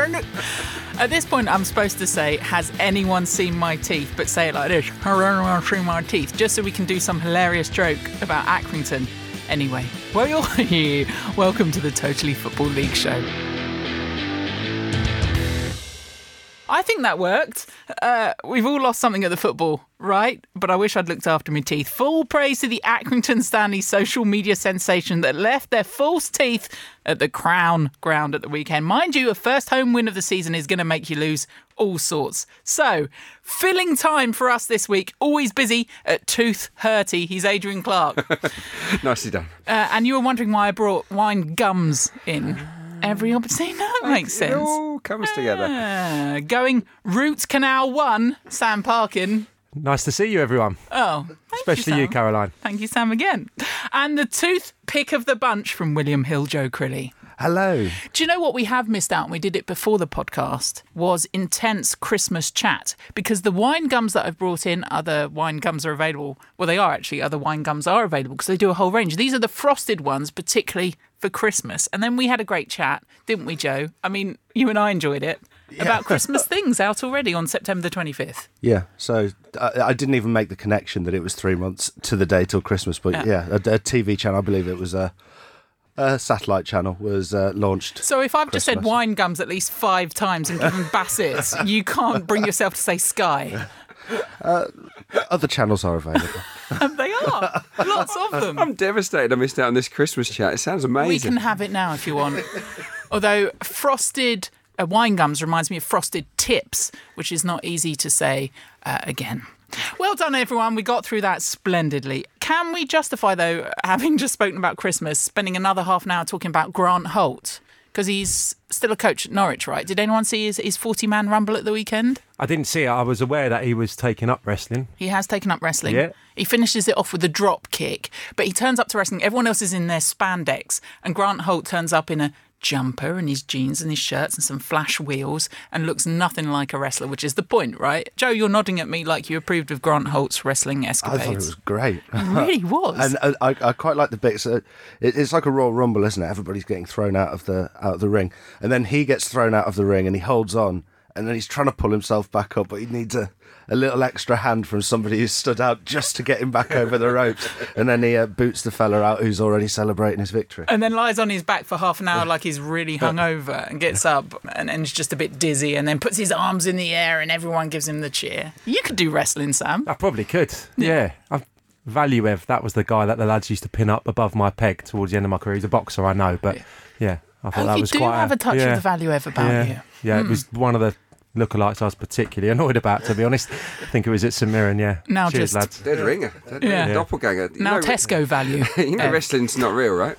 At this point, I'm supposed to say, has anyone seen my teeth? But say it like this, has anyone seen my teeth? Just so we can do some hilarious joke about Accrington. Anyway, well, you're here. Welcome to the Totally Football League show. I think that worked. We've all lost something at the football, right? But I wish I'd looked after my teeth. Full praise to the Accrington Stanley social media sensation that left their false teeth at the Crown ground at the weekend. Mind you, a first home win of the season is going to make you lose all sorts. So, filling time for us this week. Always busy at Tooth Hurty. He's Adrian Clark. Nicely done. And you were wondering why I brought wine gums in. Every opportunity. That makes sense. It all comes together. Going Root Canal 1, Sam Parkin. Nice to see you, everyone. Oh, especially you, Caroline. Thank you, Sam, again. And the toothpick of the bunch from William Hill, Joe Crilly. Hello. Do you know what we have missed out, and we did it before the podcast, was intense Christmas chat? Because the wine gums that I've brought in, other wine gums are available. Well, they are actually, other wine gums are available because they do a whole range. These are the frosted ones, particularly for Christmas. And then we had a great chat, didn't we, Joe? I mean, you and I enjoyed it. Yeah. About Christmas things out already on September the 25th. Yeah, so I didn't even make the connection that it was 3 months to the day till Christmas. But yeah, a TV channel, I believe it was a satellite channel, was launched. So if I've just said wine gums at least 5 times and given Bassett's, you can't bring yourself to say Sky. Other channels are available. They are. Lots of them. I'm devastated I missed out on this Christmas chat. It sounds amazing. We can have it now if you want. Although frosted wine gums reminds me of frosted tips, which is not easy to say again. Well done, everyone. We got through that splendidly. Can we justify, though, having just spoken about Christmas, spending another half an hour talking about Grant Holt? Because he's still a coach at Norwich, right? Did anyone see his 40-man rumble at the weekend? I didn't see it. I was aware that he was taking up wrestling. He has taken up wrestling. Yeah. He finishes it off with a drop kick, but he turns up to wrestling. Everyone else is in their spandex, and Grant Holt turns up in a jumper and his jeans and his shirts and some flash wheels and looks nothing like a wrestler, which is the point, right? Joe, you're nodding at me like you approved of Grant Holt's wrestling escapades. I thought it was great. It really was. And I quite like the bits. It's like a Royal Rumble, isn't it? Everybody's getting thrown out of the ring, and then he gets thrown out of the ring and he holds on, and then he's trying to pull himself back up, but he needs a little extra hand from somebody who's stood out just to get him back over the ropes, and then he boots the fella out who's already celebrating his victory. And then lies on his back for half an hour like he's really hungover and gets up and is just a bit dizzy and then puts his arms in the air and everyone gives him the cheer. You could do wrestling, Sam. I probably could. Yeah. Valuev, that was the guy that the lads used to pin up above my peg towards the end of my career. He's a boxer, I know, but yeah, I thought that was quite... You do have a touch of the Valuev about you. Yeah, it was one of the lookalikes I was particularly annoyed about, to be honest. I think it was at St Mirren, yeah. Now cheers, just lads. Dead ringer. Doppelganger. Now Tesco value. You know wrestling's not real, right?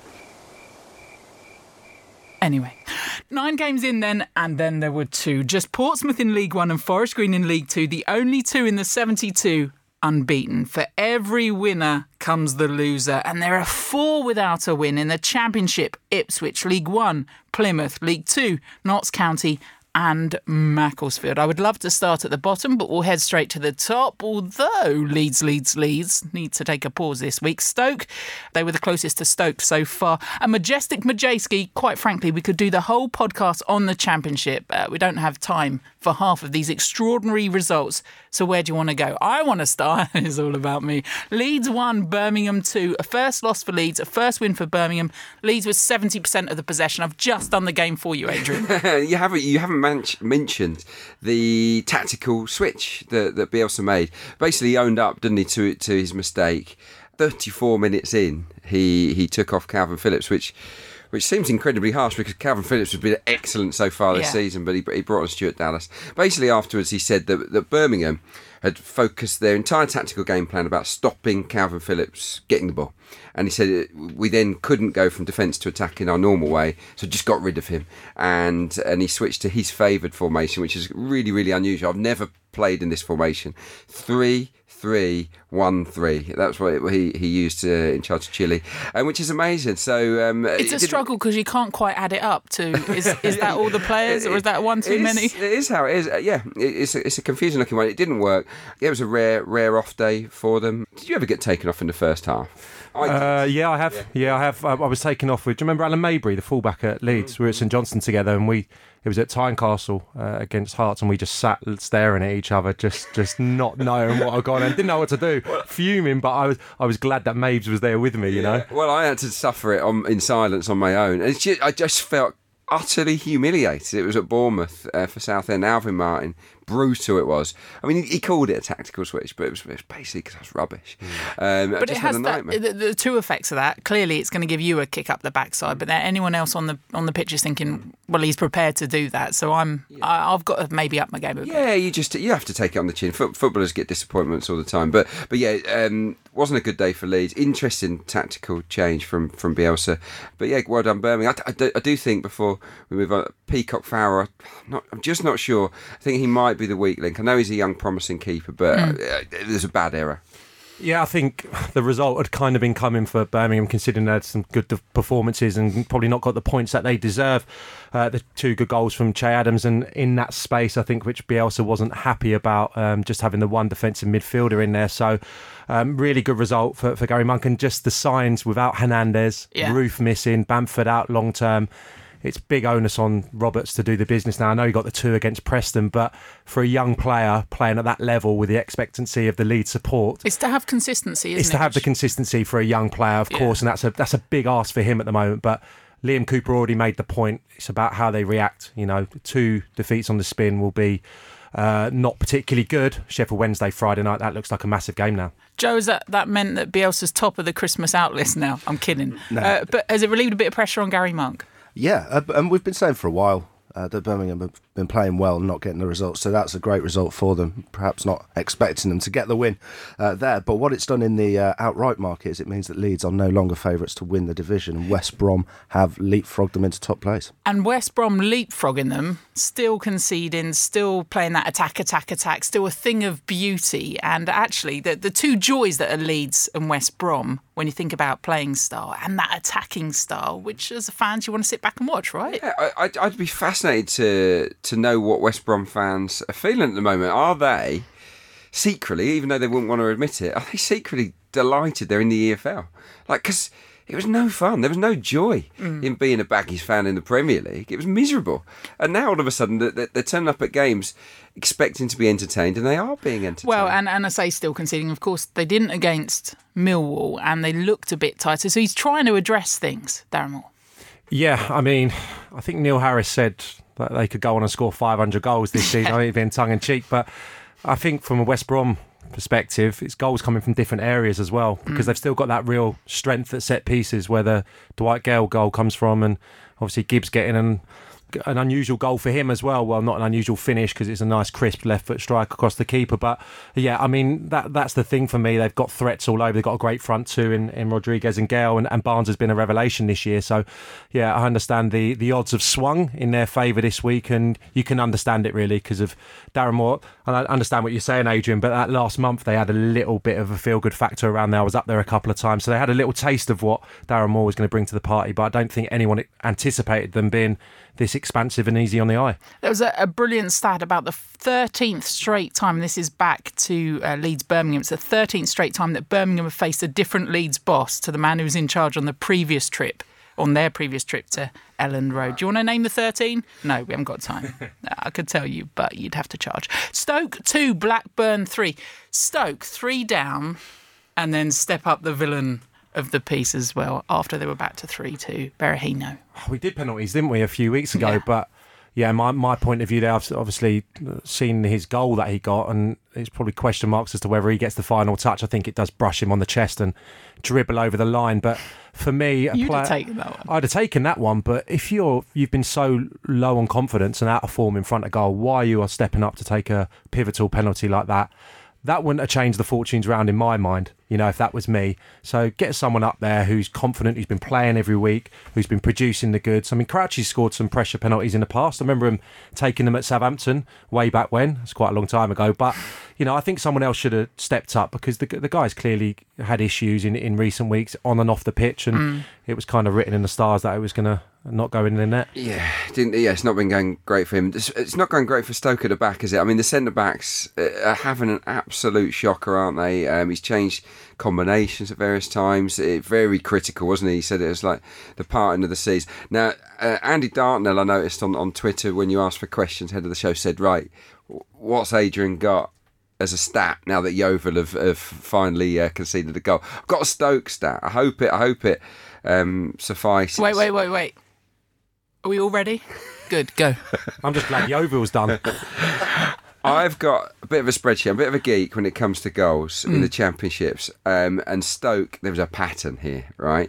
Anyway, 9 games in then, and then there were 2. Just Portsmouth in League 1 and Forest Green in League 2, the only 2 in the 72 unbeaten. For every winner comes the loser, and there are 4 without a win in the Championship: Ipswich, League 1, Plymouth, League 2, Notts County and Macclesfield. I would love to start at the bottom, but we'll head straight to the top, although Leeds need to take a pause this week. Stoke, they were the closest to Stoke so far. And Majestic Majewski, quite frankly, we could do the whole podcast on the Championship. We don't have time for half of these extraordinary results. So where do you want to go? I want to start. It's all about me. Leeds 1, Birmingham 2. A first loss for Leeds, a first win for Birmingham. Leeds with 70% of the possession. I've just done the game for you, Adrian. You haven't mentioned the tactical switch that Bielsa made. Basically, he owned up, didn't he, to his mistake. 34 minutes in, he took off Calvin Phillips, which seems incredibly harsh because Calvin Phillips has been excellent so far this season, but he brought on Stuart Dallas. Basically, afterwards, he said that Birmingham had focused their entire tactical game plan about stopping Calvin Phillips getting the ball. And he said we then couldn't go from defence to attack in our normal way, so just got rid of him. And he switched to his favoured formation, which is really, really unusual. I've never played in this formation. 3-3-1-3. That's what he used in charge of Chile, which is amazing. So it's a struggle because you can't quite add it up to. Is that all the players, or is that one too many? It is how it is. Yeah, it's a confusing looking one. It didn't work. It was a rare off day for them. Did you ever get taken off in the first half? Yeah, I have. Yeah, I have. I was taken off with. Do you remember Alan Mabry, the fullback at Leeds? We were at St Johnstone together, and we It was at Tynecastle against Hearts, and we just sat staring at each other, just not knowing what had gone on. Didn't know what to do, fuming. But I was glad that Mabes was there with me. You know. Well, I had to suffer it in silence on my own. And I just felt utterly humiliated. It was at Bournemouth for Southend. Alvin Martin, brutal it was. I mean, he called it a tactical switch, but it was basically because I was rubbish. But it has the two effects of that. Clearly, it's going to give you a kick up the backside, but anyone else on the pitch is thinking, well, he's prepared to do that. So I've got to maybe up my game a bit. Yeah, you have to take it on the chin. Footballers get disappointments all the time, but yeah, wasn't a good day for Leeds. Interesting tactical change from Bielsa, but yeah, well done Birmingham. I do think before we move on, Peacock Farrell, I'm just not sure. I think he might be the weak link. I know he's a young, promising keeper, but there's a bad error. Yeah, I think the result had kind of been coming for Birmingham, considering they had some good performances and probably not got the points that they deserve. The 2 good goals from Che Adams, and in that space, I think, which Bielsa wasn't happy about, just having the one defensive midfielder in there. So, really good result for Gary Monk, and just the signs without Hernandez, Roof missing, Bamford out long term. It's big onus on Roberts to do the business now. I know he got the 2 against Preston, but for a young player playing at that level with the expectancy of the lead support, it's to have consistency, isn't it? It's to have the consistency for a young player, of course, and that's a big ask for him at the moment. But Liam Cooper already made the point. It's about how they react. 2 defeats on the spin will be not particularly good. Sheffield Wednesday, Friday night, that looks like a massive game now. Joe, has that meant that Bielsa's top of the Christmas out list now? I'm kidding. No. But has it relieved a bit of pressure on Gary Monk? Yeah, and we've been saying for a while that Birmingham have been playing well and not getting the results, so that's a great result for them. Perhaps not expecting them to get the win there, but what it's done in the outright market is it means that Leeds are no longer favourites to win the division, and West Brom have leapfrogged them into top place. And West Brom leapfrogging them, still conceding, still playing that attack, still a thing of beauty. And actually, the 2 joys that are Leeds and West Brom, when you think about playing style and that attacking style, which as a fans you want to sit back and watch, right? Yeah, I'd be fascinated to know what West Brom fans are feeling at the moment. Are they secretly, even though they wouldn't want to admit it, are they secretly delighted they're in the EFL? Because it was no fun. There was no joy in being a Baggies fan in the Premier League. It was miserable. And now all of a sudden they're turning up at games expecting to be entertained, and they are being entertained. Well, and I say still conceding. Of course, they didn't against Millwall, and they looked a bit tighter. So he's trying to address things, Darren Moore. Yeah, I mean, I think Neil Harris said that they could go on and score 500 goals this season. I think being tongue-in-cheek, but I think from a West Brom perspective, it's goals coming from different areas as well, because they've still got that real strength at set pieces where the Dwight Gale goal comes from, and obviously Gibbs getting an unusual goal for him as well. Well, not an unusual finish because it's a nice crisp left foot strike across the keeper, but yeah, I mean that's the thing for me. They've got threats all over. They've got a great front 2 in Rodriguez and Gale, and Barnes has been a revelation this year. So yeah, I understand the odds have swung in their favour this week, and you can understand it really because of Darren Moore. And I understand what you're saying, Adrian, but that last month they had a little bit of a feel-good factor around there. I was up there a couple of times, so they had a little taste of what Darren Moore was going to bring to the party, but I don't think anyone anticipated them being this expansive and easy on the eye. There was a brilliant stat about the 13th straight time, this is back to Leeds Birmingham, it's the 13th straight time that Birmingham have faced a different Leeds boss to the man who was in charge on their previous trip to Elland Road. Do you want to name the 13? No, we haven't got time. I could tell you, but you'd have to charge. Stoke 2, Blackburn 3. Stoke 3 down, and then step up the villain of the piece as well after they were back to 3-2. Berahino. We did penalties, didn't we, a few weeks ago? Yeah. But yeah, my point of view there, I've obviously seen his goal that he got, and it's probably question marks as to whether he gets the final touch. I think it does brush him on the chest and dribble over the line. But for me, You'd have taken that one. I'd have taken that one. But if you've been so low on confidence and out of form in front of goal, why you are stepping up to take a pivotal penalty like that? That wouldn't have changed the fortunes round in my mind, if that was me. So get someone up there who's confident, who's been playing every week, who's been producing the goods. I mean, Crouchy's scored some pressure penalties in the past. I remember him taking them at Southampton way back when. It's quite a long time ago. But, I think someone else should have stepped up because the guy's clearly had issues in recent weeks on and off the pitch. And it was kind of written in the stars that it was going to not go in the net. Yeah, it's not been going great for him. It's not going great for Stoke at the back, is it? I mean, the centre-backs are having an absolute shocker, aren't they? He's changed combinations at various times. Very critical, wasn't he? He said it was like the parting of the seas. Now, Andy Dartnell, I noticed on Twitter when you asked for questions ahead of the show, said, right, what's Adrian got as a stat now that Yeovil have finally conceded a goal? I've got a Stoke stat. I hope it suffices. Wait. Are we all ready? Good, go. I'm just glad Yeovil's done. I've got a bit of a spreadsheet. I'm a bit of a geek when it comes to goals in the championships. And Stoke, there was a pattern here, right?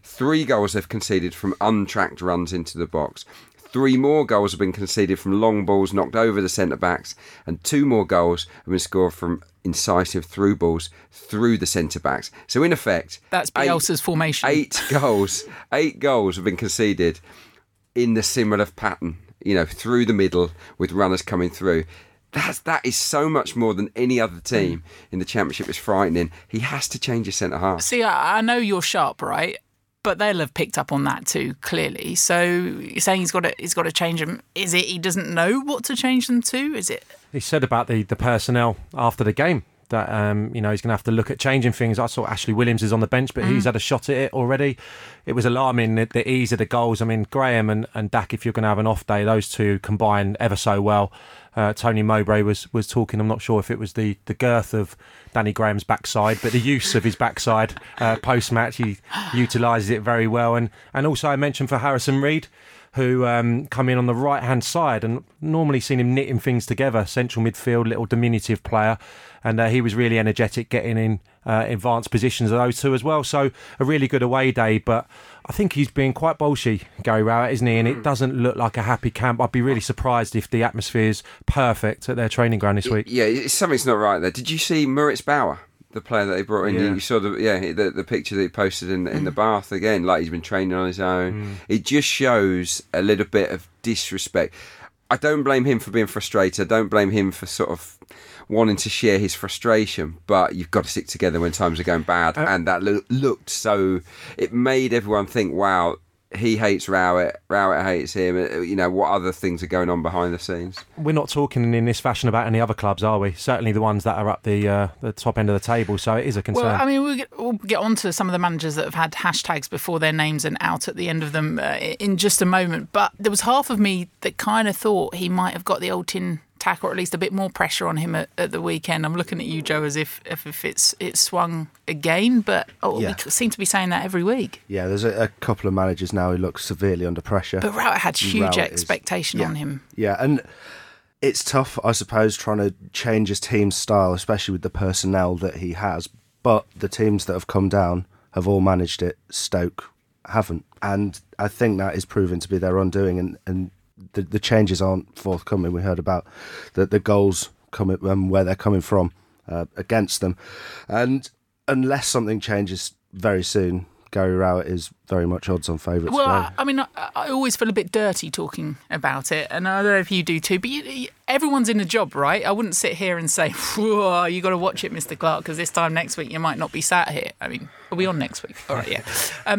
3 goals they've conceded from untracked runs into the box. 3 more goals have been conceded from long balls knocked over the centre-backs, and 2 more goals have been scored from incisive through balls through the centre-backs. So in effect... That's Bielsa's formation. 8 goals have been conceded in the similar pattern, through the middle with runners coming through. That is so much more than any other team in the Championship. It's frightening. He has to change his centre-half. See, I know you're sharp, right? But they'll have picked up on that too, clearly. So you're saying he's got to change them. Is it he doesn't know what to change them to? Is it? He said about the personnel after the game that he's going to have to look at changing things. I saw Ashley Williams is on the bench, but he's had a shot at it already. It was alarming, the ease of the goals. I mean, Graham and Dak, if you're going to have an off day, those two combine ever so well. Tony Mowbray was talking, I'm not sure if it was the girth of Danny Graham's backside, but the use of his backside post-match, he utilises it very well. And also I mentioned for Harrison Reed, who come in on the right-hand side, and normally seen him knitting things together, central midfield, little diminutive player, and he was really energetic getting in advanced positions of those two as well. So a really good away day, but I think he's been quite bolshy, Gary Rowett, isn't he? And it doesn't look like a happy camp. I'd be really surprised if the atmosphere's perfect at their training ground this week. Yeah, something's not right there. Did you see Moritz Bauer, the player that they brought in? Yeah. You saw the picture that he posted in the bath again, like he's been training on his own. It just shows a little bit of disrespect. I don't blame him for being frustrated. I don't blame him for sort of wanting to share his frustration, but you've got to stick together when times are going bad. And that looked so... It made everyone think, wow, he hates Rowett, Rowett hates him. What other things are going on behind the scenes? We're not talking in this fashion about any other clubs, are we? Certainly the ones that are up the top end of the table, so it is a concern. Well, I mean, we'll get on to some of the managers that have had hashtags before their names and out at the end of them in just a moment, but there was half of me that kind of thought he might have got the old tin tack, or at least a bit more pressure on him at the weekend. I'm looking at you, Joe, as if it's swung again, but we seem to be saying that every week. Yeah, there's a couple of managers now who look severely under pressure. But Rowett had huge expectation on him. Yeah, and it's tough, I suppose, trying to change his team's style, especially with the personnel that he has. But the teams that have come down have all managed it. Stoke haven't. And I think that is proving to be their undoing, and the changes aren't forthcoming. We heard about the goals coming where they're coming from against them, and unless something changes very soon, Gary Rowett is very much odds-on favourite. Well, I mean, I always feel a bit dirty talking about it, and I don't know if you do too, but everyone's in a job, right? I wouldn't sit here and say, whoa, you got to watch it, Mr. Clark, because this time next week you might not be sat here. I mean, are we on next week? All right, yeah.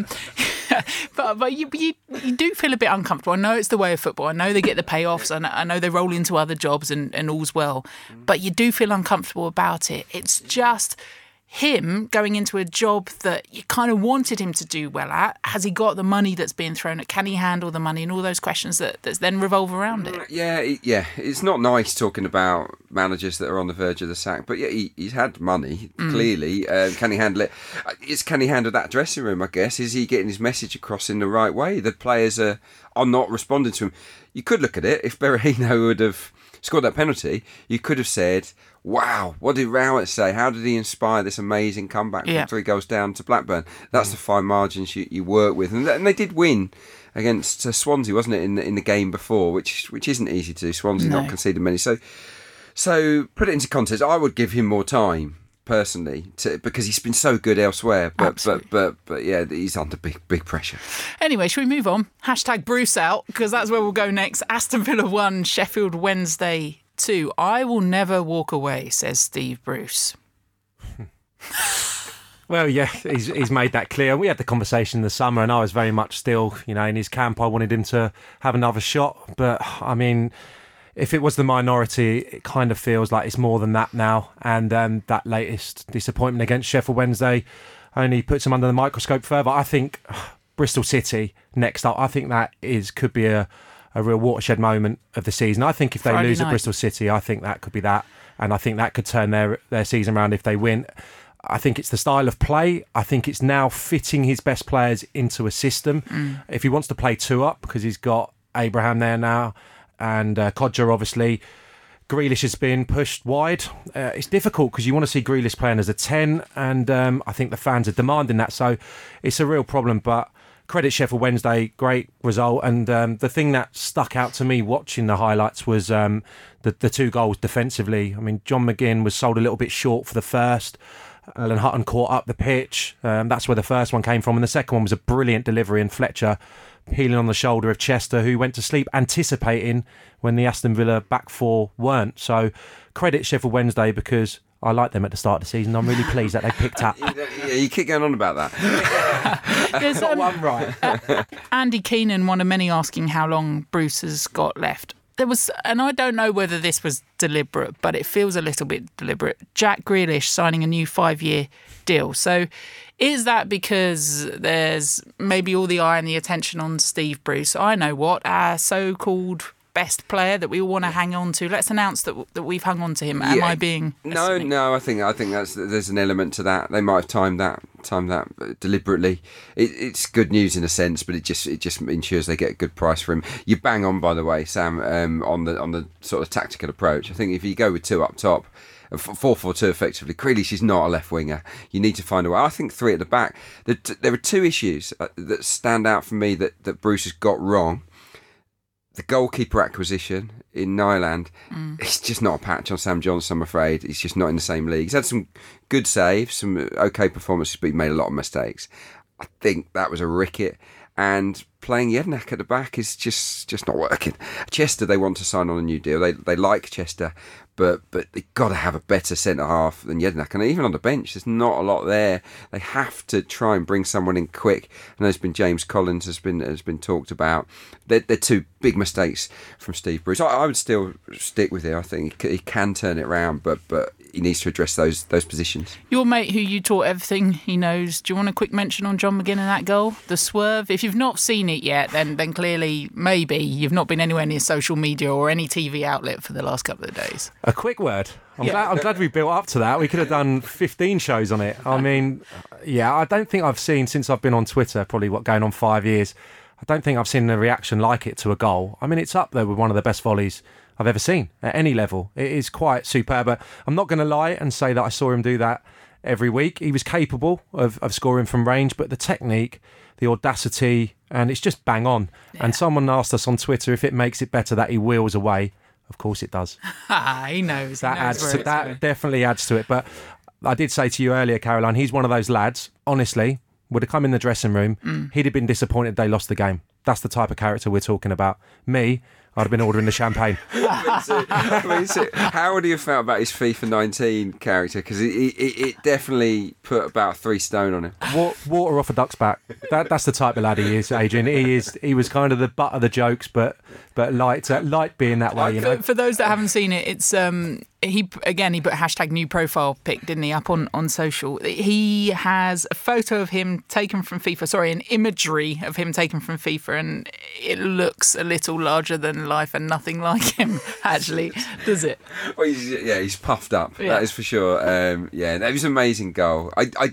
But you do feel a bit uncomfortable. I know it's the way of football. I know they get the payoffs, and I know they roll into other jobs and all's well, but you do feel uncomfortable about it. It's just... him going into a job that you kind of wanted him to do well at. Has he got the money that's being thrown at? Can he handle the money? And all those questions that then revolve around it. Yeah. It's not nice talking about managers that are on the verge of the sack. But yeah, he's had money, clearly. Can he handle it? Can he handle that dressing room, I guess? Is he getting his message across in the right way? The players are not responding to him. You could look at it. If Berahino would have scored that penalty, you could have said... wow, what did Rowett say? How did he inspire this amazing comeback from 3 goals down to Blackburn? That's the fine margins you work with. And they did win against Swansea, wasn't it, in the game before, which isn't easy to do. Swansea not conceded many. So put it into context, I would give him more time, personally, because he's been so good elsewhere. But yeah, he's under big pressure. Anyway, shall we move on? Hashtag Bruce out, because that's where we'll go next. Aston Villa 1, Sheffield Wednesday 2. I will never walk away, says Steve Bruce. Well, yeah, he's made that clear. We had the conversation in the summer, and I was very much still, in his camp. I wanted him to have another shot, but I mean, if it was the minority, it kind of feels like it's more than that now. And that latest disappointment against Sheffield Wednesday only puts them under the microscope further. I think Bristol City next up, I think that could be a real watershed moment of the season. I think if they lose at Bristol City, I think that could be that. And I think that could turn their season around if they win. I think it's the style of play. I think it's now fitting his best players into a system. If he wants to play 2 up, because he's got Abraham there now and Kodja, obviously. Grealish has been pushed wide. It's difficult because you want to see Grealish playing as a 10, and I think the fans are demanding that. So it's a real problem, but credit Sheffield Wednesday, great result. And the thing that stuck out to me watching the highlights was the 2 goals defensively. I mean, John McGinn was sold a little bit short for the first. Alan Hutton caught up the pitch. That's where the first one came from. And the second one was a brilliant delivery, and Fletcher peeling on the shoulder of Chester, who went to sleep anticipating when the Aston Villa back 4 weren't. So credit Sheffield Wednesday, because I liked them at the start of the season. I'm really pleased that they picked up. Yeah, you keep going on about that. There's one right. Andy Keenan, one of many, asking how long Bruce has got left. There was, and I don't know whether this was deliberate, but it feels a little bit deliberate. Jack Grealish signing a new 5-year deal. So is that because there's maybe all the eye and the attention on Steve Bruce? I know what, our so-called best player that we all want to hang on to. Let's announce that we've hung on to him. Am I being pessimistic? No. I think there's an element to that. They might have timed that deliberately. It's good news in a sense, but it just ensures they get a good price for him. You bang on, by the way, Sam, on the sort of tactical approach. I think if you go with 2 up top, 4-4-2 effectively, Grealish is not a left winger. You need to find a way. I think 3 at the back. There are 2 issues that stand out for me that Bruce has got wrong. The goalkeeper acquisition in Nyland, it's just not a patch on Sam Johnson, I'm afraid. He's just not in the same league. He's had some good saves, some okay performances, but he made a lot of mistakes. I think that was a ricket. And playing Jednak at the back is just not working. Chester, they want to sign on a new deal. They like Chester, but they've got to have a better centre-half than Jednak. And even on the bench, there's not a lot there. They have to try and bring someone in quick. And there's been James Collins has been talked about. They're 2 big mistakes from Steve Bruce. I would still stick with it. I think he can turn it around, but he needs to address those positions. Your mate, who you taught everything he knows, do you want a quick mention on John McGinn and that goal? The swerve? If you've not seen it yet, then clearly maybe you've not been anywhere near social media or any TV outlet for the last couple of days. A quick word. I'm glad we built up to that. We could have done 15 shows on it. I mean, I don't think I've seen, since I've been on Twitter, probably going on 5 years, I don't think I've seen a reaction like it to a goal. I mean, it's up there with one of the best volleys I've ever seen at any level. It is quite superb. But I'm not going to lie and say that I saw him do that every week. He was capable of scoring from range, but the technique, the audacity, and it's just bang on. Yeah. And someone asked us on Twitter if it makes it better that he wheels away. Of course it does. He knows. That definitely adds to it. But I did say to you earlier, Caroline, he's one of those lads, honestly, would have come in the dressing room, he'd have been disappointed they lost the game. That's the type of character we're talking about. Me, I'd have been ordering the champagne. How would he have felt about his FIFA 19 character? Because it definitely put about 3 stone on him. Water off a duck's back. That's the type of lad he is, Adrian. He was kind of the butt of the jokes, but light being that way. You know. For those that haven't seen it, it's he put hashtag new profile pic, didn't he, up on social. He has a photo of him taken from FIFA. Sorry, an imagery of him taken from FIFA, and it looks a little larger than life and nothing like him. Actually, does it? Well, he's puffed up. Yeah. That is for sure. That was an amazing goal. I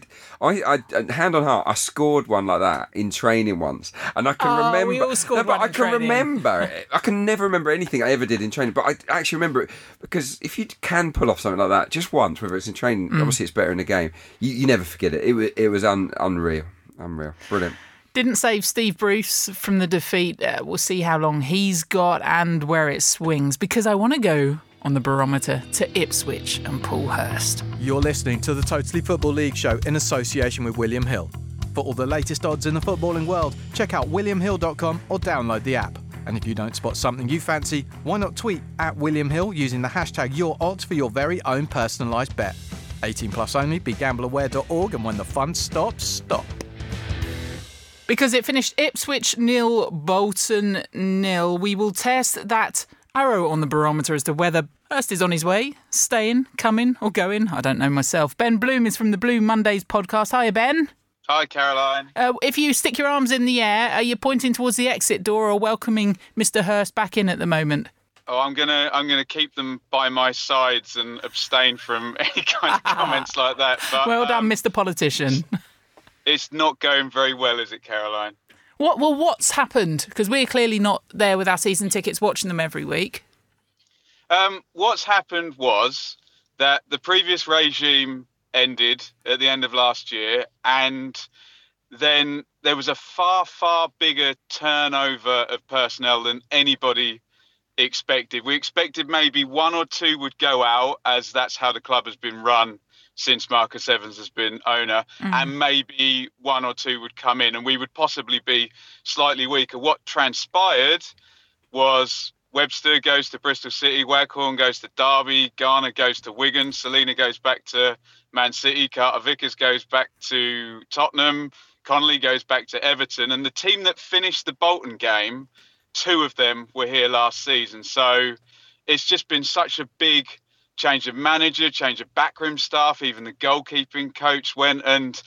hand on heart, I scored one like that in training once, and I can remember. We all scored one in training. Remember it. I can never remember anything I ever did in training, but I actually remember it because if you can pull off something like that just once, whether it's in training, obviously it's better in the game. You never forget it. It was unreal, brilliant. Didn't save Steve Bruce from the defeat. We'll see how long he's got and where it swings, because I want to go on the barometer to Ipswich and Paul Hurst. You're listening to the Totally Football League show in association with William Hill. For all the latest odds in the footballing world, check out williamhill.com or download the app. And if you don't spot something you fancy, why not tweet at William Hill using the hashtag YourOdds for your very own personalised bet. 18 plus only, begambleaware.org, and when the fun stops, stop. Because it finished Ipswich 0, Bolton 0. We will test that arrow on the barometer as to whether Hurst is on his way, staying, coming or going. I don't know myself. Ben Bloom is from the Blue Mondays podcast. Hiya, Ben. Hi, Caroline. If you stick your arms in the air, are you pointing towards the exit door or welcoming Mr. Hurst back in at the moment? Oh, I'm gonna keep them by my sides and abstain from any kind of comments like that. But, well done, Mr. Politician. It's not going very well, is it, Caroline? What's happened? Because we're clearly not there with our season tickets watching them every week. What's happened was that the previous regime ended at the end of last year, and then there was a far, far bigger turnover of personnel than anybody expected. We expected maybe one or two would go out, as that's how the club has been run since Marcus Evans has been owner, and maybe one or two would come in and we would possibly be slightly weaker. What transpired was Webster goes to Bristol City, Waghorn goes to Derby, Garner goes to Wigan, Selina goes back to Man City, Carter Vickers goes back to Tottenham, Connolly goes back to Everton, and the team that finished the Bolton game, two of them were here last season. So it's just been such a big change of manager, change of backroom staff, even the goalkeeping coach went, and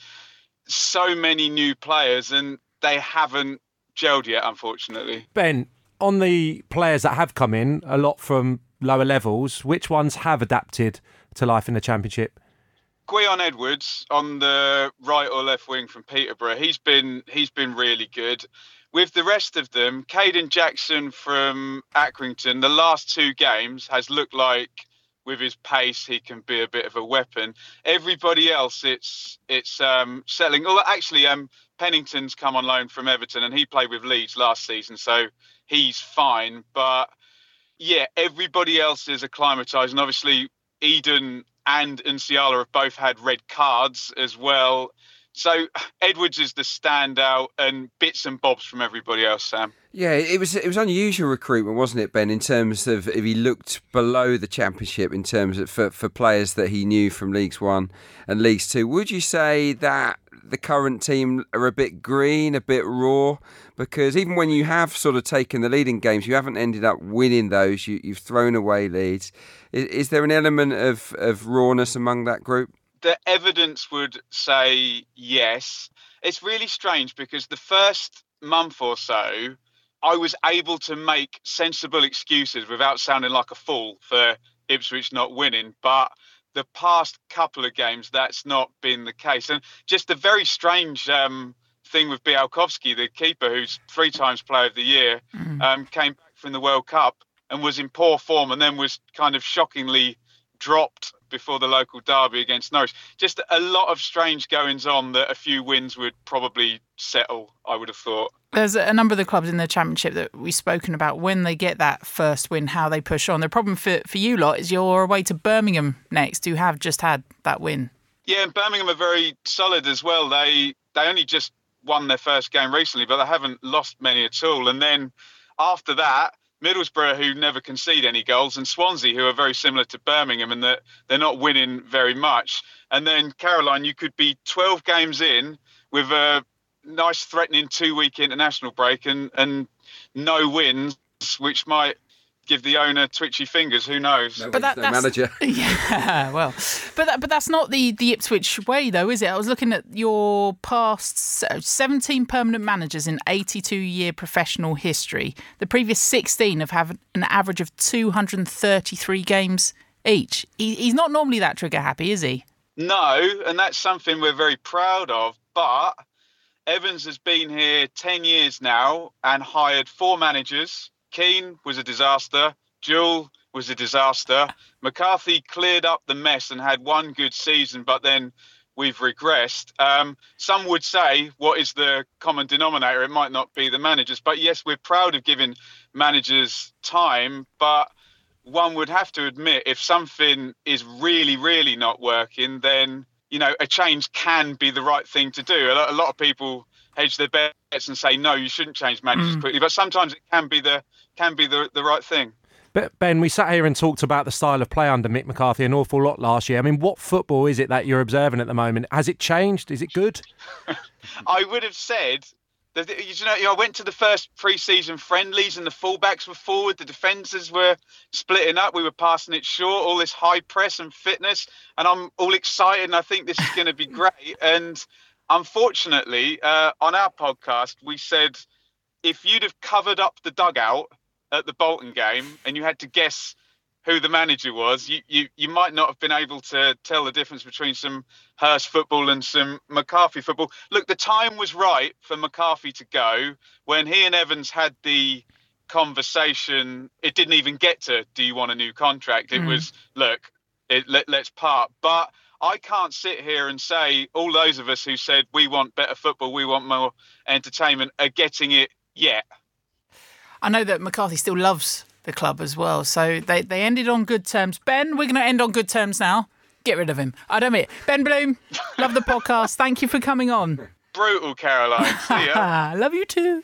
so many new players, and they haven't gelled yet, unfortunately. Ben, on the players that have come in, a lot from lower levels, which ones have adapted to life in the Championship? Gwion Edwards on the right or left wing from Peterborough, he's been really good. With the rest of them, Caden Jackson from Accrington, the last two games has looked like with his pace he can be a bit of a weapon. Everybody else, it's settling. Oh, actually, Pennington's come on loan from Everton and he played with Leeds last season, so he's fine. But yeah, everybody else is acclimatised, and obviously Eden and Nsiala have both had red cards as well. So Edwards is the standout, and bits and bobs from everybody else, Sam. Yeah, it was unusual recruitment, wasn't it, Ben, in terms of if he looked below the Championship in terms of for players that he knew from Leagues 1 and Leagues 2. Would you say that the current team are a bit green, a bit raw? Because even when you have sort of taken the leading games, you haven't ended up winning those. You've thrown away leads. Is there an element of rawness among that group? The evidence would say yes. It's really strange because the first month or so, I was able to make sensible excuses without sounding like a fool for Ipswich not winning. But the past couple of games, that's not been the case. And just a very strange thing with Białkowski, the keeper, who's 3 times Player of the Year, came back from the World Cup and was in poor form, and then was kind of shockingly dropped before the local derby against Norwich. Just a lot of strange goings on that a few wins would probably settle, I would have thought. There's a number of the clubs in the Championship that we've spoken about when they get that first win, how they push on. The problem for you lot is you're away to Birmingham next, who have just had that win. Yeah, and Birmingham are very solid as well. They only just won their first game recently, but they haven't lost many at all. And then after that, Middlesbrough, who never concede any goals, and Swansea, who are very similar to Birmingham and that they're not winning very much. And then, Caroline, you could be 12 games in with a nice threatening 2-week international break and no wins, which might give the owner twitchy fingers. Who knows? But that's manager. Yeah, well, but that's not the Ipswich way, though, is it? I was looking at your past 17 permanent managers in 82-year professional history. The previous 16 have had an average of 233 games each. He's not normally that trigger happy, is he? No, and that's something we're very proud of. But Evans has been here 10 years now and hired 4 managers. Keane was a disaster. Jewell was a disaster. McCarthy cleared up the mess and had one good season, but then we've regressed. Some would say, what is the common denominator? It might not be the managers. But yes, we're proud of giving managers time. But one would have to admit, if something is really, really not working, then, you know, a change can be the right thing to do. A lot of people hedge their bets and say, no, you shouldn't change managers quickly. But sometimes it can be the right thing. But Ben, we sat here and talked about the style of play under Mick McCarthy an awful lot last year. I mean, what football is it that you're observing at the moment? Has it changed? Is it good? I would have said I went to the first pre-season friendlies and the fullbacks were forward, the defenders were splitting up, we were passing it short, all this high press and fitness, and I'm all excited and I think this is going to be great. And unfortunately, on our podcast, we said if you'd have covered up the dugout at the Bolton game and you had to guess who the manager was, you might not have been able to tell the difference between some Hurst football and some McCarthy football. Look, the time was right for McCarthy to go. When he and Evans had the conversation, it didn't even get to, do you want a new contract? It was, look, let's part. But I can't sit here and say all those of us who said we want better football, we want more entertainment, are getting it yet. I know that McCarthy still loves the club as well, so they ended on good terms. Ben, we're going to end on good terms now. Get rid of him. I don't mean Ben Bloom, love the podcast. Thank you for coming on. Brutal, Caroline. See ya. Love you too.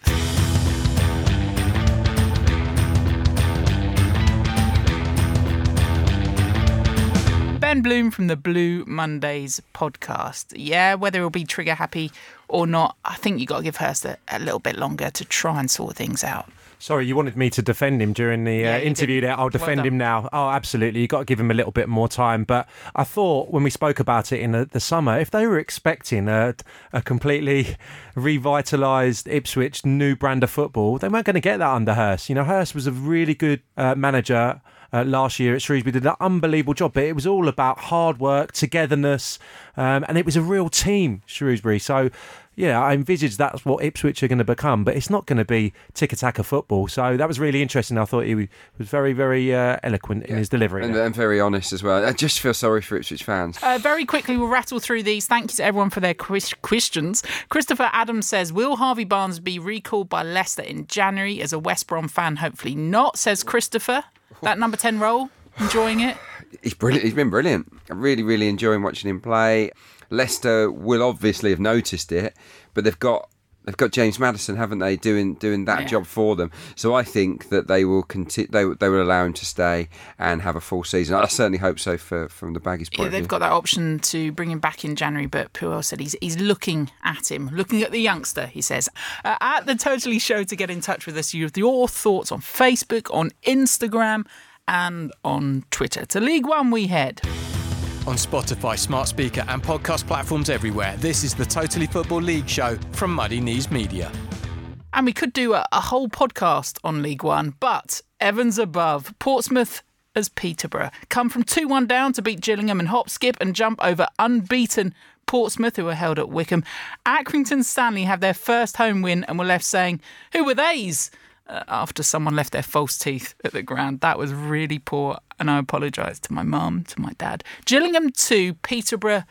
Ben Bloom from the Blue Mondays podcast. Yeah, whether he'll be trigger happy or not, I think you've got to give Hurst a little bit longer to try and sort things out. Sorry, you wanted me to defend him during the interview there. I'll defend him now. Oh, absolutely. You've got to give him a little bit more time. But I thought when we spoke about it in the summer, if they were expecting a completely revitalised Ipswich new brand of football, they weren't going to get that under Hurst. You know, Hurst was a really good manager last year at Shrewsbury, did an unbelievable job, but it was all about hard work, togetherness, and it was a real team, Shrewsbury. So, yeah, I envisage that's what Ipswich are going to become, but it's not going to be tick-a-tack football. So that was really interesting. I thought he was very, very eloquent in his delivery. And very honest as well. I just feel sorry for Ipswich fans. Very quickly, we'll rattle through these. Thank you to everyone for their questions. Christopher Adams says, will Harvey Barnes be recalled by Leicester in January? As a West Brom fan, hopefully not, says Christopher. That number 10 role, enjoying it? He's brilliant. He's been brilliant. I'm really, really enjoying watching him play. Leicester will obviously have noticed it, but they've got James Maddison, haven't they, doing that job for them. So I think that they will continue. They will allow him to stay and have a full season. I certainly hope so from the Baggies' point of view. They've got that option to bring him back in January, but Puel said he's looking at the youngster, he says. At the Totally Show to get in touch with us, with your thoughts on Facebook, on Instagram and on Twitter. To League One we head. On Spotify, smart speaker and podcast platforms everywhere, this is the Totally Football League Show from Muddy Knees Media. And we could do a whole podcast on League One, but Evans above. Portsmouth as Peterborough come from 2-1 down to beat Gillingham and hop, skip and jump over unbeaten Portsmouth, who were held at Wickham. Accrington Stanley have their first home win and were left saying, who were they's? After someone left their false teeth at the ground. That was really poor, and I apologise to my mum, to my dad. Gillingham 2, Peterborough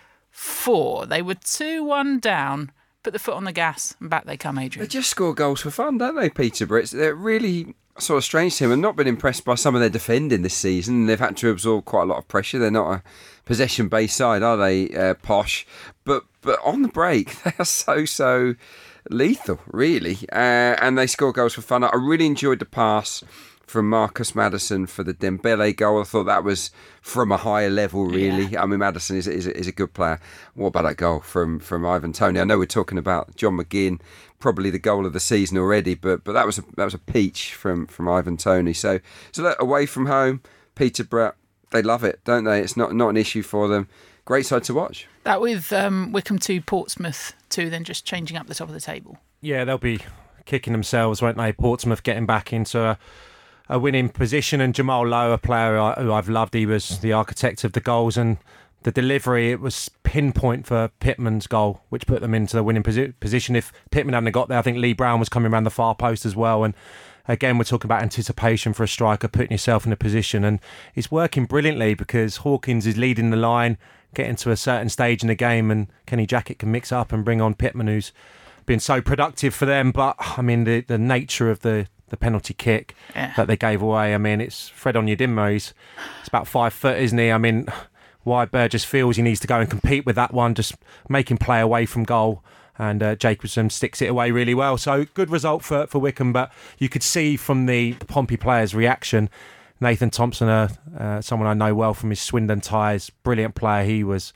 4. They were 2-1 down, put the foot on the gas, and back they come, Adrian. They just score goals for fun, don't they, Peterborough? They're really sort of strange to him. I've not been impressed by some of their defending this season. They've had to absorb quite a lot of pressure. They're not a possession-based side, are they, Posh? But on the break, they are so lethal, really, and they score goals for fun. I really enjoyed the pass from Marcus Maddison for the Dembele goal. I thought that was from a higher level, really. Yeah. I mean, Maddison is a good player. What about that goal from Ivan Toney? I know we're talking about John McGinn, probably the goal of the season already, but that was a peach from Ivan Toney. So away from home, Peterborough, they love it, don't they? It's not an issue for them. Great side to watch. That with Wickham 2, Portsmouth 2, then just changing up the top of the table. Yeah, they'll be kicking themselves, won't they? Portsmouth getting back into a winning position, and Jamal Lowe, a player who I've loved, he was the architect of the goals and the delivery. It was pinpoint for Pittman's goal, which put them into the winning position. If Pittman hadn't got there, I think Lee Brown was coming around the far post as well. And again, we're talking about anticipation for a striker, putting yourself in a position, and it's working brilliantly because Hawkins is leading the line, getting to a certain stage in the game, and Kenny Jackett can mix up and bring on Pittman, who's been so productive for them. But I mean, the nature of the penalty kick that they gave away, I mean, it's Fred Onyedinma. He's about 5 foot, isn't he? I mean, why Burgess feels he needs to go and compete with that one, just make him play away from goal. And Jacobson sticks it away really well. So good result for Wickham, but you could see from the Pompey players' reaction, Nathan Thompson, someone I know well from his Swindon ties, brilliant player he was.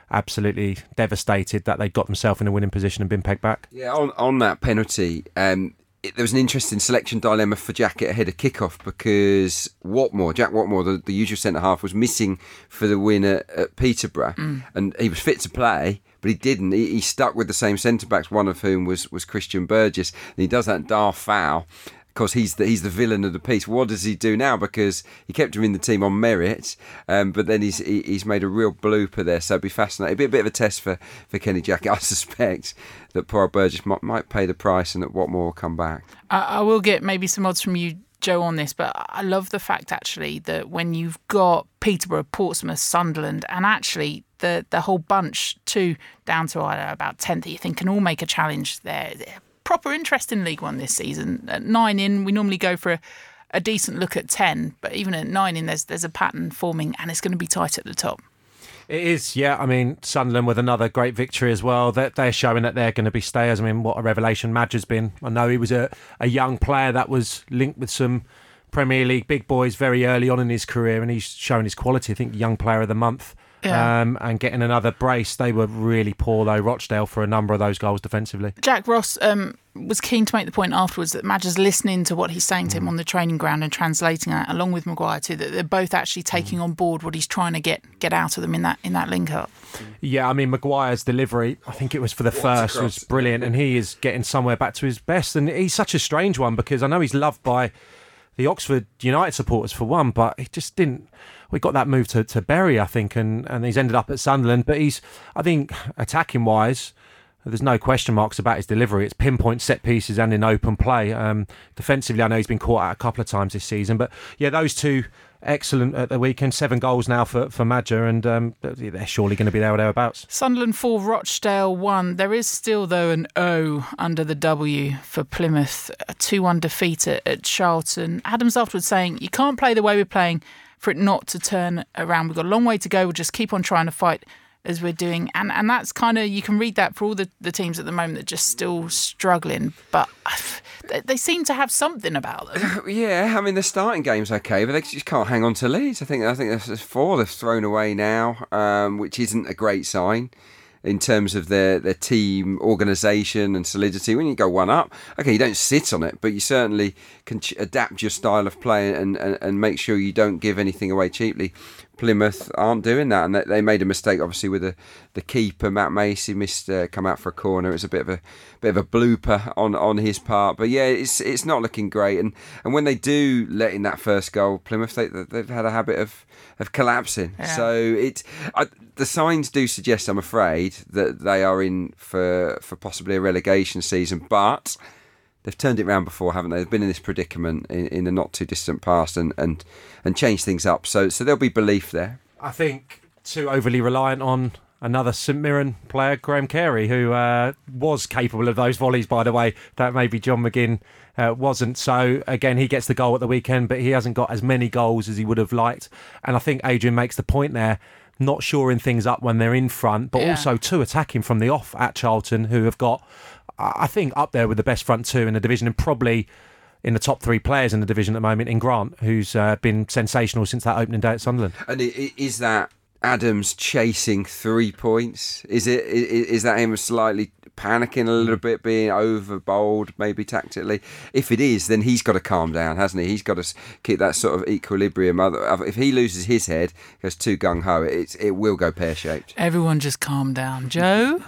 absolutely devastated that they got themselves in a winning position and been pegged back. Yeah, on that penalty, there was an interesting selection dilemma for Jackett ahead of kickoff because Jack Watmore, the usual centre-half, was missing for the win at Peterborough. And he was fit to play, but he didn't. He stuck with the same centre-backs, one of whom was Christian Burgess. And he does that daft foul. Because he's the villain of the piece. What does he do now? Because he kept him in the team on merit, but then he's made a real blooper there. So it'd be fascinating. It'd be a bit of a test for Kenny Jackett. I suspect that poor Burgess might pay the price and that Watmore will come back. I will get maybe some odds from you, Joe, on this, but I love the fact actually that when you've got Peterborough, Portsmouth, Sunderland, and actually the whole bunch too down to about 10th, you think can all make a challenge there. Proper interest in League One this season. At 9 in, we normally go for a decent look at 10, but even at 9 in, there's a pattern forming, and it's going to be tight at the top. It is, yeah. I mean, Sunderland with another great victory as well. They're showing that they're going to be stayers. I mean, what a revelation Madge has been. I know he was a young player that was linked with some Premier League big boys very early on in his career, and he's shown his quality. I think Young Player of the Month. Yeah. And getting another brace. They were really poor, though, Rochdale, for a number of those goals defensively. Jack Ross was keen to make the point afterwards that Madge is listening to what he's saying to him on the training ground and translating that, along with Maguire too, that they're both actually taking on board what he's trying to get out of them in that link-up. Yeah, I mean, Maguire's delivery, I think it was for the first, was brilliant, and he is getting somewhere back to his best. And he's such a strange one because I know he's loved by the Oxford United supporters for one, but he just didn't. We got that move to Bury, I think, and he's ended up at Sunderland. But I think, attacking wise, there's no question marks about his delivery. It's pinpoint set pieces and in open play. Defensively, I know he's been caught out a couple of times this season. But yeah, those two excellent at the weekend. 7 goals now for Madger, and they're surely going to be there or thereabouts. Sunderland 4, Rochdale 1. There is still, though, an O under the W for Plymouth. A 2-1 defeat at Charlton. Adams afterwards saying, you can't play the way we're playing for it not to turn around. We've got a long way to go. We'll just keep on trying to fight as we're doing. And that's kind of, you can read that for all the teams at the moment that are just still struggling. But they seem to have something about them. Yeah, I mean, the starting game's okay, but they just can't hang on to leads. I think there's 4 they've thrown away now, which isn't a great sign in terms of their team organisation and solidity. When you go 1 up, okay, you don't sit on it, but you certainly can adapt your style of play and make sure you don't give anything away cheaply. Plymouth aren't doing that, and they made a mistake, obviously, with the keeper. Matt Macy missed come out for a corner. It was a bit of a blooper on his part, but yeah, it's not looking great. And when they do let in that first goal, Plymouth they've had a habit of collapsing. Yeah. So the signs do suggest, I'm afraid, that they are in for possibly a relegation season, but they've turned it around before, haven't they? They've been in this predicament in the not too distant past and changed things up. So there'll be belief there. I think too overly reliant on another St Mirren player, Graham Carey, who was capable of those volleys, by the way, that maybe John McGinn wasn't. So again, he gets the goal at the weekend, but he hasn't got as many goals as he would have liked. And I think Adrian makes the point there, not shoring things up when they're in front, but also too attacking from the off at Charlton, who have got, I think, up there with the best front 2 in the division, and probably in the top 3 players in the division at the moment in Grant, who's been sensational since that opening day at Sunderland. And is that Adams chasing 3 points? Is that him slightly panicking a little bit, being overbold maybe tactically? If it is, then he's got to calm down, hasn't he? He's got to keep that sort of equilibrium. If he loses his head, goes too gung-ho, it will go pear-shaped. Everyone just calm down. Joe?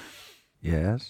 Yes.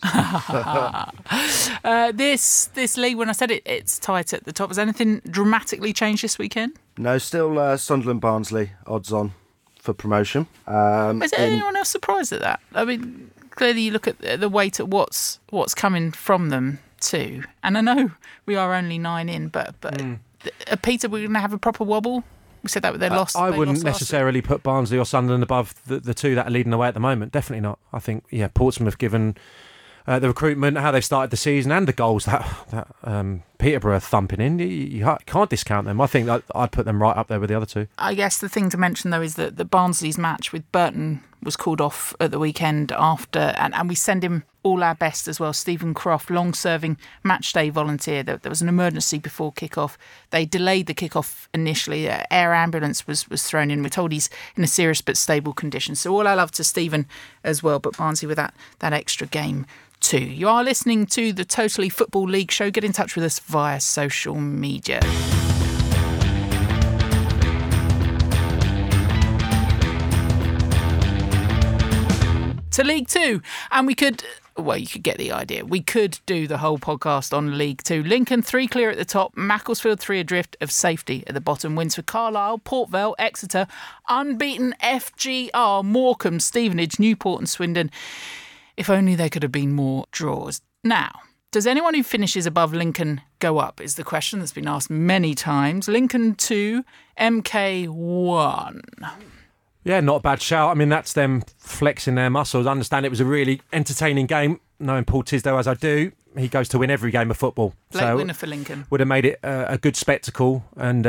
This league, when I said it's tight at the top, has anything dramatically changed this weekend? No, still Sunderland Barnsley odds on for promotion. Is anyone else surprised at that? I mean, clearly you look at the weight at what's coming from them too. And I know we are only 9 in, but Peter, we're going to have a proper wobble. We said that with their loss. I wouldn't necessarily put Barnsley or Sunderland above the 2 that are leading the way at the moment. Definitely not. I think, Portsmouth, given the recruitment, how they've started the season, and the goals that Peterborough are thumping in, you can't discount them. I think I'd put them right up there with the other 2. I guess the thing to mention, though, is that the Barnsley's match with Burton was called off at the weekend after, and we send him all our best as well. Stephen Croft, long-serving matchday volunteer. There was an emergency before kick-off. They delayed the kick-off initially. Air ambulance was thrown in. We're told he's in a serious but stable condition. So all our love to Stephen as well, but Barnsley with that extra game too. You are listening to the Totally Football League show. Get in touch with us via social media. To League Two, and you could get the idea. We could do the whole podcast on League Two. Lincoln 3 clear at the top, Macclesfield 3 adrift of safety at the bottom. Wins for Carlisle, Port Vale, Exeter, unbeaten FGR, Morecambe, Stevenage, Newport and Swindon. If only there could have been more draws. Now, does anyone who finishes above Lincoln go up, is the question that's been asked many times. Lincoln 2, MK 1. Yeah, not a bad shout. I mean, that's them flexing their muscles. I understand it was a really entertaining game. Knowing Paul Tisdale as I do, he goes to win every game of football. Late winner for Lincoln. Would have made it a good spectacle. And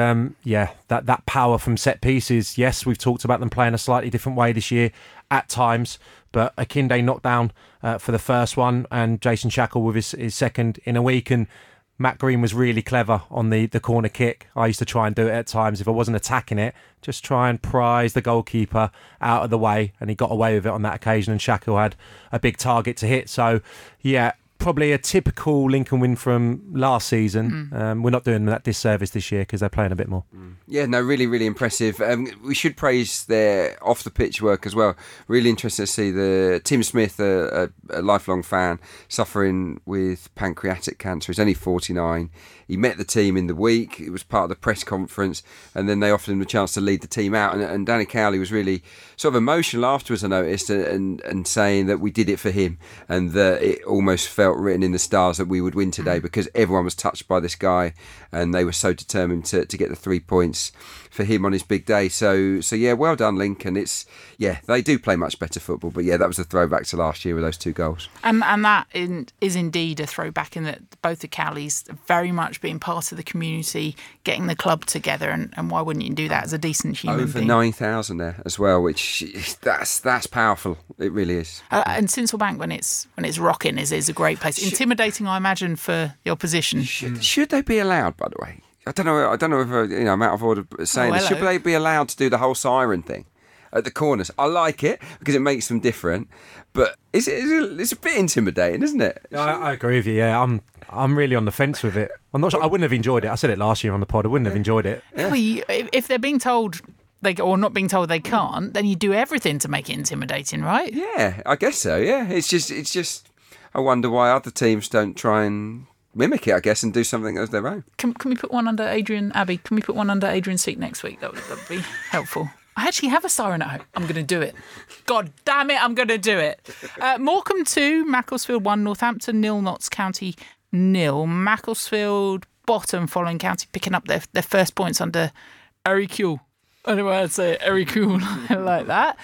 that power from set pieces. Yes, we've talked about them playing a slightly different way this year at times. But Akinde knocked down for the first one, and Jason Shackle with his second in a week. And Matt Green was really clever on the corner kick. I used to try and do it at times. If I wasn't attacking it, just try and prise the goalkeeper out of the way. And he got away with it on that occasion. And Shackle had a big target to hit. So, yeah, probably a typical Lincoln win from last season. We're not doing that disservice this year because they're playing a bit more. Yeah, no, really, really impressive. We should praise their off-the-pitch work as well. Really interesting to see the Tim Smith, a lifelong fan, suffering with pancreatic cancer. He's only 49. He met the team in the week. It was part of the press conference, and then they offered him the chance to lead the team out. And Danny Cowley was really sort of emotional afterwards, I noticed, and saying that we did it for him, and that it almost felt written in the stars that we would win today because everyone was touched by this guy, and they were so determined to get the 3 points for him on his big day. So yeah, well done, Lincoln. They do play much better football, but yeah, that was a throwback to last year with those 2 goals. And that is indeed a throwback in that both the Cowleys very much being part of the community, getting the club together, and why wouldn't you do that as a decent human being? Over 9,000 there as well, which that's powerful. It really is. And Sincilbank, when it's rocking, is a great place. Intimidating, I imagine, for the opposition. Should they be allowed, by the way? I don't know if I'm out of order saying this. Should they be allowed to do the whole siren thing at the corners? I like it because it makes them different, but it's a bit intimidating, isn't it? I agree with you. Yeah, I'm really on the fence with it. I'm not sure. I wouldn't have enjoyed it. I said it last year on the pod. I wouldn't have enjoyed it. Yeah. If they're being told or not being told they can't, then you do everything to make it intimidating, right? Yeah, I guess so. Yeah, it's just. I wonder why other teams don't try and mimic it, I guess, and do something of their own. Can we put one under Adrian Abbey? Can we put one under Adrian's seat next week? That would be helpful. I actually have a siren at home. I'm going to do it. God damn it, I'm going to do it. Morecambe 2, Macclesfield 1, Northampton 0, Notts County 0. Macclesfield bottom following County picking up their first points under Eric Kuhl. I don't know why I'd say Eric Kuhl like that.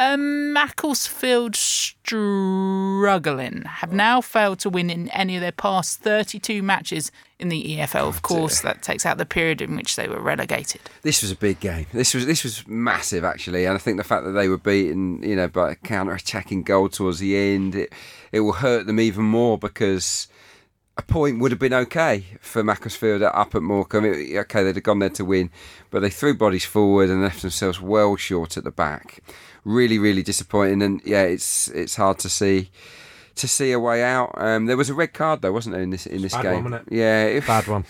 Macclesfield struggling, have now failed to win in any of their past 32 matches in the EFL. Of course, that takes out the period in which they were relegated. This was a big game. This was massive, actually, and I think the fact that they were beaten, by a counter-attacking goal towards the end, it will hurt them even more because a point would have been okay for Macclesfield up at Morecambe. They'd have gone there to win, but they threw bodies forward and left themselves well short at the back. Really, really disappointing, and yeah, it's hard to see a way out. There was a red card though, wasn't there, in this bad game? One, wasn't it? Yeah, bad one.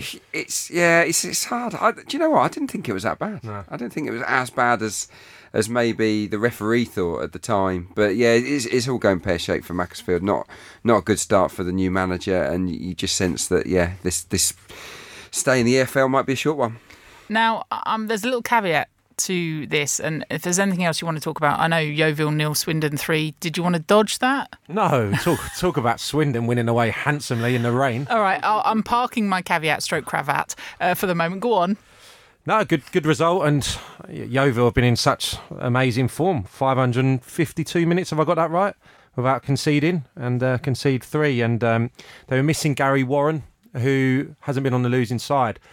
It's hard. Do you know what? I didn't think it was that bad. No. I didn't think it was as bad as maybe the referee thought at the time. But yeah, it's all going pear-shaped for Macclesfield. Not a good start for the new manager, and you just sense that this stay in the EFL might be a short one. Now, there's a little caveat to this, and if there's anything else you want to talk about, I know Yeovil 0, Swindon 3. Did you want to dodge that? No, talk about Swindon winning away handsomely in the rain. All right, I'm parking my caveat / cravat for the moment. Go on. No, good result, and Yeovil have been in such amazing form. 552 minutes, have I got that right? Without conceding, and concede 3, and they were missing Gary Warren, who hasn't been on the losing side.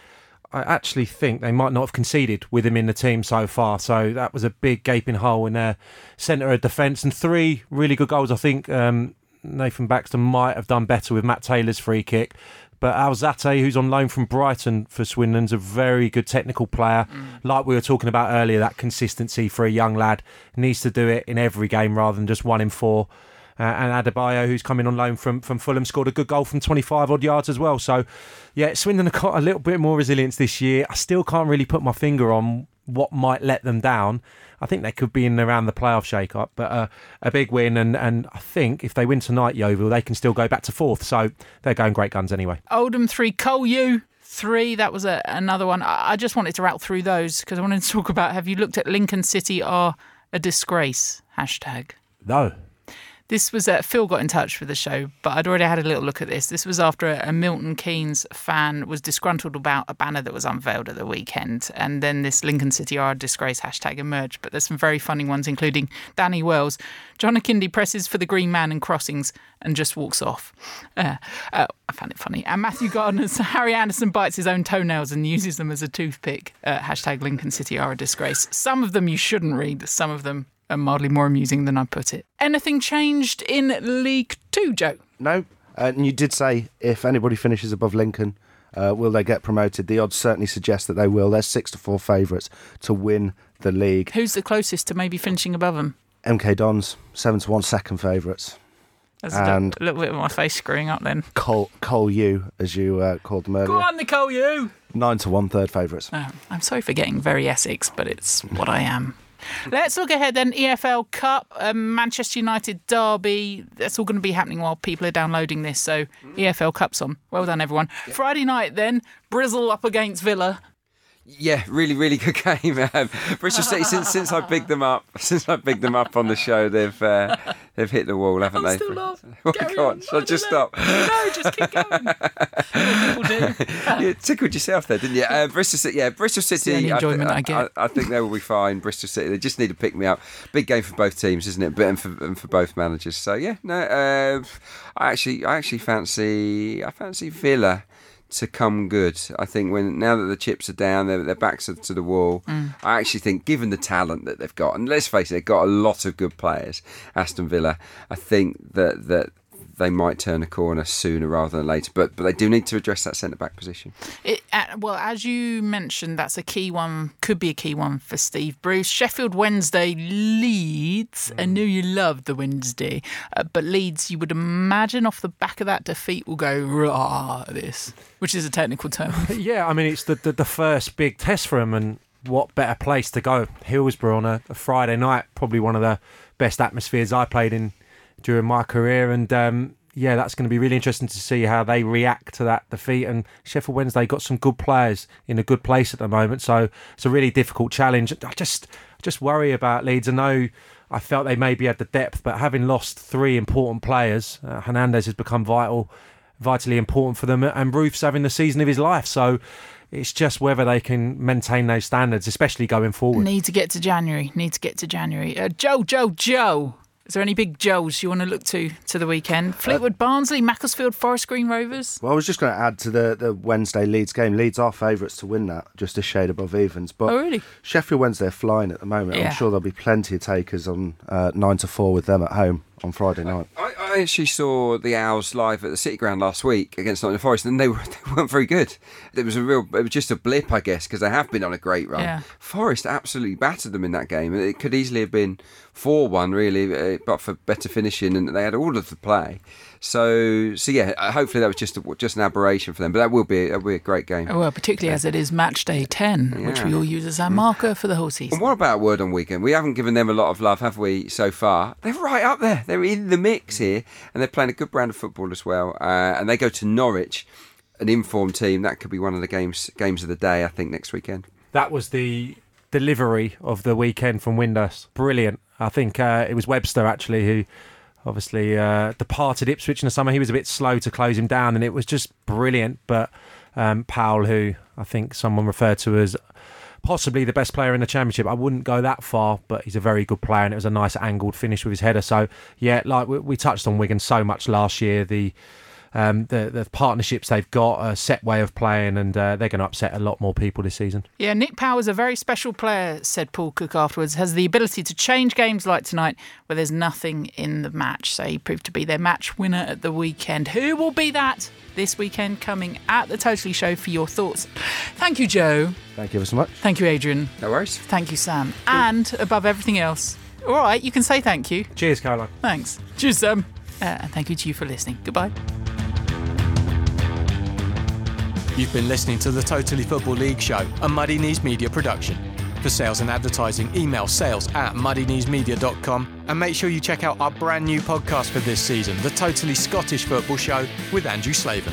I actually think they might not have conceded with him in the team so far. So that was a big gaping hole in their centre of defence. And 3 really good goals. I think Nathan Baxter might have done better with Matt Taylor's free kick. But Alzate, who's on loan from Brighton for Swindon's a very good technical player. Like we were talking about earlier, that consistency for a young lad. Needs to do it in every game rather than just 1 in 4. And Adebayo, who's coming on loan from Fulham, scored a good goal from 25 odd yards as well. So, yeah, Swindon have got a little bit more resilience this year. I still can't really put my finger on what might let them down. I think they could be in around the playoff shake-up, but a big win. And I think if they win tonight, Yeovil, they can still go back to 4th. So they're going great guns anyway. Oldham 3, Cole U 3. That was another one. I just wanted to rattle through those because I wanted to talk about, have you looked at Lincoln City are a disgrace? #. No. This was Phil got in touch for the show, but I'd already had a little look at this. This was after a Milton Keynes fan was disgruntled about a banner that was unveiled at the weekend, and then this Lincoln City are a disgrace # emerged. But there's some very funny ones, including Danny Wells. John Akindi presses for the green man in crossings and just walks off. I found it funny. And Matthew Gardner's Harry Anderson bites his own toenails and uses them as a toothpick. # Lincoln City are a disgrace. Some of them you shouldn't read. Some of them are mildly more amusing than I put it. Anything changed in League 2, Joe? No. And you did say if anybody finishes above Lincoln, will they get promoted? The odds certainly suggest that they will. They're 6-4 favourites to win the league. Who's the closest to maybe finishing above them? MK Dons, 7-1 second favourites. That's a little bit of my face screwing up then. Cole U, as you called them earlier. Go on, Nicole U! 9-1 third favourites. I'm sorry for getting very Essex, but it's what I am. Let's look ahead then. EFL Cup, Manchester United derby. That's all going to be happening while people are downloading this. So EFL Cup's on. Well done, everyone. Yeah. Friday night then, Bristol up against Villa. Yeah, really, really good game. Bristol City, since I bigged them up, on the show, they've hit the wall, haven't they? Still laugh. Oh my God! Shall I just stop? No, just keep going. People do. You tickled yourself there, didn't you? Bristol City. Yeah, Bristol City. It's the only enjoyment I get. I think they will be fine. Bristol City. They just need to pick me up. Big game for both teams, isn't it? But and for both managers. So yeah, no. I actually fancy Villa to come good. I think now that the chips are down, their backs are to the wall. I actually think, given the talent that they've got, and let's face it, they've got a lot of good players, Aston Villa, I think that they might turn a corner sooner rather than later. But they do need to address that centre-back position. Well, as you mentioned, that's a key one, could be a key one for Steve Bruce. Sheffield Wednesday, Leeds. I know you love the Wednesday, but Leeds, you would imagine off the back of that defeat will go rah this, which is a technical term. Yeah, I mean, it's the first big test for them, and what better place to go? Hillsborough on a Friday night, probably one of the best atmospheres I played in during my career, and that's going to be really interesting to see how they react to that defeat. And Sheffield Wednesday got some good players in a good place at the moment, so it's a really difficult challenge. I just worry about Leeds. I know I felt they maybe had the depth, but having lost 3 important players, Hernandez has become vitally important for them, and Roof's having the season of his life, so it's just whether they can maintain those standards, especially going forward. Need to get to January. Joe. Is there any big Joes you want to look to the weekend? Fleetwood, Barnsley, Macclesfield, Forest Green Rovers? Well, I was just going to add to the Wednesday Leeds game. Leeds are favourites to win that, just a shade above evens. But oh, really? Sheffield Wednesday are flying at the moment. Yeah. I'm sure there'll be plenty of takers on 9-4 with them at home on Friday night. I actually saw the Owls live at the City Ground last week against Nottingham Forest, and they weren't very good. It was just a blip, I guess, because they have been on a great run. Yeah. Forest absolutely battered them in that game. It could easily have been 4-1, really, but for better finishing, and they had all of the play. So yeah, hopefully that was just an aberration for them, but that will be a great game. Well, particularly as it is match day 10, which we all use as our marker for the whole season. And what about Word on Wigan? We haven't given them a lot of love, have we, so far? They're right up there. They're in the mix here, and they're playing a good brand of football as well. And they go to Norwich, an informed team. That could be one of the games of the day, I think, next weekend. That was the delivery of the weekend from Windhurst. Brilliant. I think it was Webster, actually, who obviously departed Ipswich in the summer. He was a bit slow to close him down, and it was just brilliant. But Powell, who I think someone referred to as possibly the best player in the Championship, I wouldn't go that far, but he's a very good player, and it was a nice angled finish with his header. So yeah, like we touched on Wigan so much last year, the the partnerships they've got, a set way of playing, and they're going to upset a lot more people this season. Yeah, Nick Power's a very special player, said Paul Cook afterwards. Has the ability to change games like tonight where there's nothing in the match. So he proved to be their match winner at the weekend. Who will be that this weekend? Coming at the Totally Show for your thoughts. Thank you, Joe. Thank you ever so much. Thank you, Adrian. No worries. Thank you, Sam. And above everything else, all right, you can say thank you. Cheers, Caroline. Thanks. Cheers, Sam. And thank you to you for listening. Goodbye. You've been listening to the Totally Football League show, a Muddy Knees Media production. For sales and advertising, email sales@muddykneesmedia.com and make sure you check out our brand new podcast for this season, the Totally Scottish Football Show with Andrew Slaven.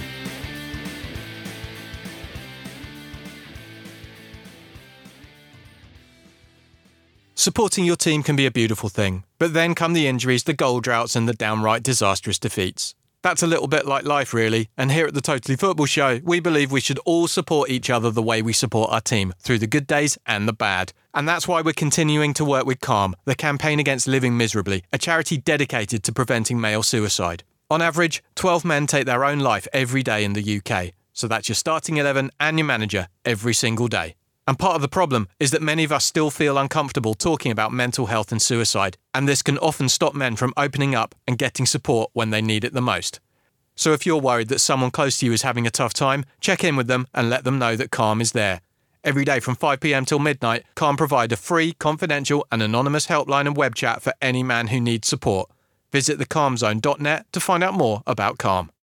Supporting your team can be a beautiful thing, but then come the injuries, the goal droughts and the downright disastrous defeats. That's a little bit like life, really, and here at the Totally Football Show, we believe we should all support each other the way we support our team, through the good days and the bad. And that's why we're continuing to work with CALM, the Campaign Against Living Miserably, a charity dedicated to preventing male suicide. On average, 12 men take their own life every day in the UK, so that's your starting 11 and your manager every single day. And part of the problem is that many of us still feel uncomfortable talking about mental health and suicide, and this can often stop men from opening up and getting support when they need it the most. So if you're worried that someone close to you is having a tough time, check in with them and let them know that CALM is there. Every day from 5 p.m. till midnight, CALM provide a free, confidential and anonymous helpline and web chat for any man who needs support. Visit thecalmzone.net to find out more about CALM.